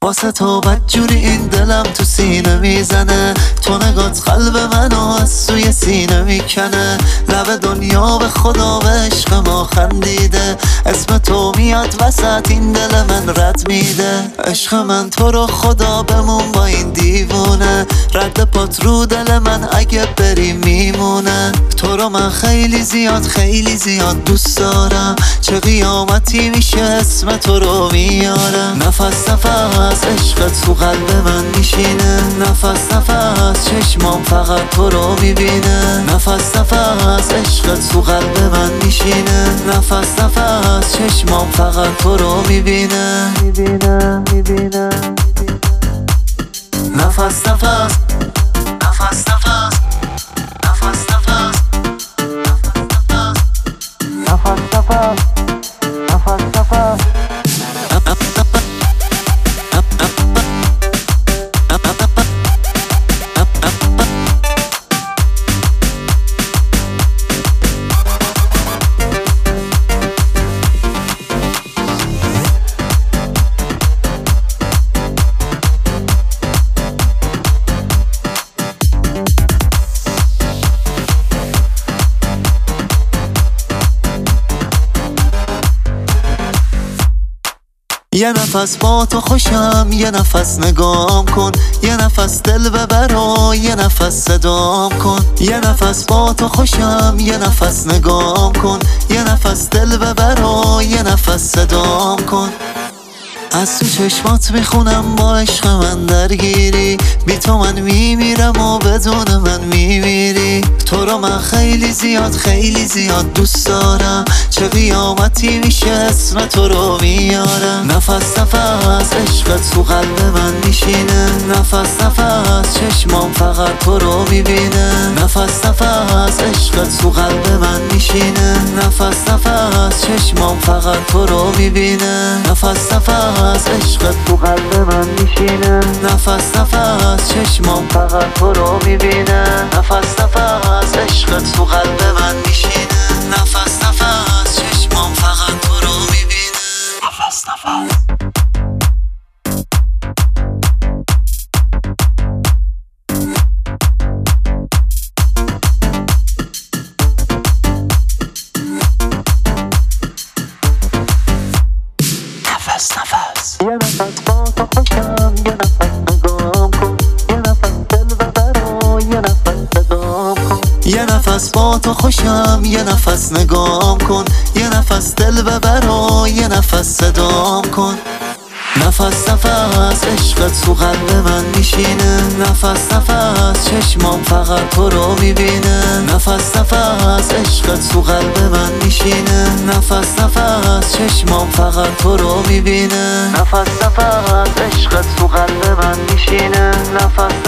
واسه تو بدجوری این دلم تو سینه میزنه، تو نگات قلب منو از سوی سینه میکنه. لب دنیا به خدا به عشق ما خندیده، اسم تو میاد وسط این دل من رد میده. عشق من تو رو خدا بمون با این دیوونه، رد پات رو دل من اگه بری میمونه. تو رو من خیلی زیاد دوست دارم، چه قیامتی میشه اسم تو رو میارم. نفس عشقت تو قلب من میشینه، نفس چشمام فقط تو رو میبینه. نفس عشقت تو قلب من میشینه، نفس چشمام فقط تو رو میبینه. نفس یه نفس با تو خوشم، یه نفس نگام کن، یه نفس دل ببر و یه نفس صدام کن. یه نفس با تو خوشم، یه نفس نگام کن، یه نفس دل ببر و یه نفس صدام کن. از تو چشمات میخونم با عشق من درگیری، بی تو من میمیرم و بدون من میمیری. تو رو من خیلی زیاد دوست دارم، چه قیامتی میشه اسم تو رو میارم. نفس عشقت تو قلب من میشینه، نفس چشمام فقط تو رو میبینه. نفس عشقت تو قلب من میشینه، نفس چشمام فقط تو رو میبینه. نفس عشقت تو قلب من میشینه، نفس چشمام فقط تو رو میبینه. نفس عشقت تو قلب من میشینه، نفس چشمام فقط تو رو میبینه. نفس یه نفس با تو خوشم، یه نفس نگام کن، یه نفس دل ببر و یه نفس صدام کن. یه نفس با تو خوشم، یه نفس نگام کن، یه نفس دل ببر و یه نفس صدام کن. نفس عشقت تو قلب من میشینه، نفس چشمام فقط تو رو میبینه. نفس عشقت تو قلب من میشینه، نفس چشمام فقط تو رو میبینه. نفس عشقت تو قلب من میشینه، نفس